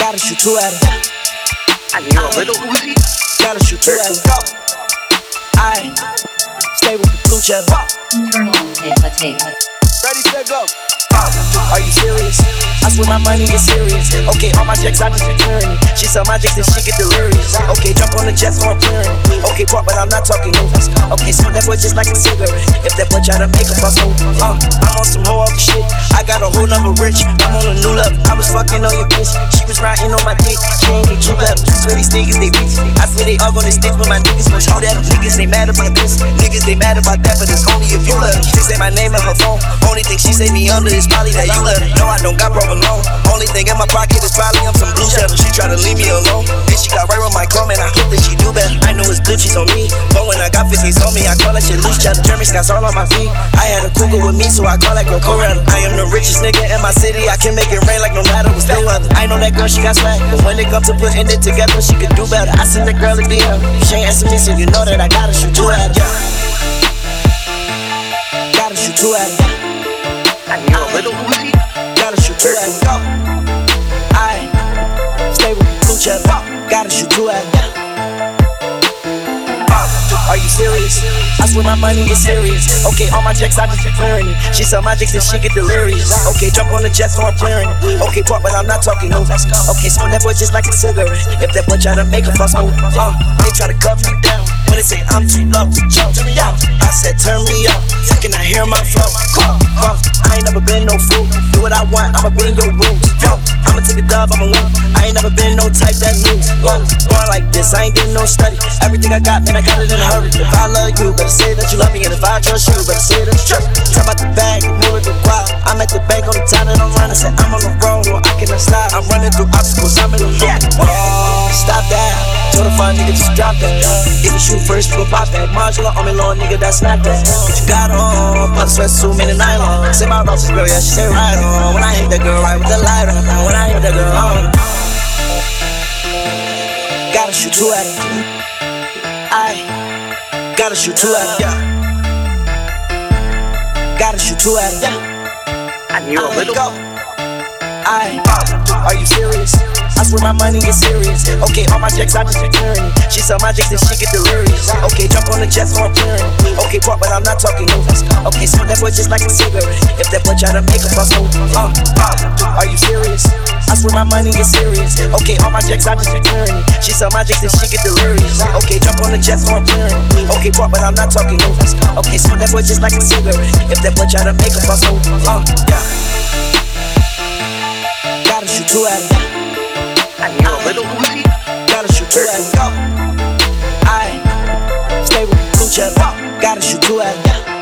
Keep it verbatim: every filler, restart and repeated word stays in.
Gotta shoot two at it. I need a little Uzi. Gotta shoot two at it. I stay with the blue cheddar. Internal tape. Ready, set, go. Are you serious? I swear my money is serious. Okay, all my checks, I just be clearing it. She sell my checks and she get delirious. Okay, jump on the jet, so I'm clearing it. Okay, talk, but I'm not talking movies. Okay, smoke that boy just like a cigarette. If that boy try to make a fuss move, uh, I'm on some whole other shit. I got a whole number rich. I'm on a new level. I was fucking on your bitch. She was riding on my dick. She ain't get two levels. I swear these niggas, they bitch. I swear they all gonna stick with my niggas. But shoot at them niggas, they mad about this. Niggas, they mad about that, but it's only if you let them. She say my name in her phone. Only thing she say me under is probably that you let her. No, I don't got broken loan. Only thing in my pocket is probably I'm some blue cheddar. She try to leave me alone. Then she got right with my chrome and I hope that she do better. I know it's good, she's on me. But when I got fifties on me, I call that shit loose cheddar. Jeremy Scott's all on my feet. I had a cougar with me, so I call that girl Coretta. I am the richest nigga in my city. I can make it rain like no matter what's the weather. I know that girl, she got swag. But when it comes to putting it together, she could do better. I send that girl a D M. She ain't answer me, so you know that I gotta shoot two at her. Gotta shoot two at her. I need a little Uzi. Gotta shoot two at it. I stay with the blue cheddar. Gotta shoot two at it. Are you serious? I swear my money is serious. Okay, all my checks, I just be clearing it. She sell my checks and she get delirious. Okay, jump on the jet, so I'm clearing it. Okay, talk, but I'm not talking no. Okay, smoke that boy just like a cigarette. If that boy try to make a fuss move, uh, they try to cut me down. When they say I'm too low, jump me out. I said turn me up, can I hear my flow? Come, come, I ain't never been no fool. Do what I want, I'ma be in your rules. Yo, I'ma take a dub, I'ma win. I ain't never been no type that lose. Whoa, going like this, I ain't getting no study. Everything I got, man, I got it in a hurry. If I love you, better say that you love me. And if I trust you, better say that you trust me. Talk about the bag, move it to quiet. I'm at the bank on the time that I'm running. Said I'm on the road, well, I cannot stop. I'm running through obstacles, I'm in the yeah. Oh, stop that. Told a fun nigga, just drop that. If you shoot first, we'll pop that. Modular on me, long nigga, that's not that. What you got on? Put a sweatsuit, mini nylon. Say my boss's girl, yeah, she say right on. When I hit that girl, right with the light on. When I hit that girl, on. Gotta shoot two at her. I gotta shoot two at her. Gotta shoot two at her. I need a little. I are you serious? I swear my money is serious. Okay, all my checks, I just be clearing it. She sell my checks and she get delirious. Okay, jump on the jet, so I'm clearing it. Okay, talk, but I'm not talking movies. Okay, smoke that boy just like a cigarette. If that boy try to make a fuss move, uh, uh, are you serious? I swear my money is serious. Okay, all my checks, I just be clearing it. She sell my checks and she get delirious. Okay, jump on the jet, so I'm clearing it. Okay, talk, but I'm not talking movies. Okay, smoke that boy just like a cigarette. If that boy try to make a fuss move, uh, yeah. Gotta shoot two at her. I need a little Uzi. Gotta shoot two at it. I stay with the blue cheddar. Gotta shoot two at it.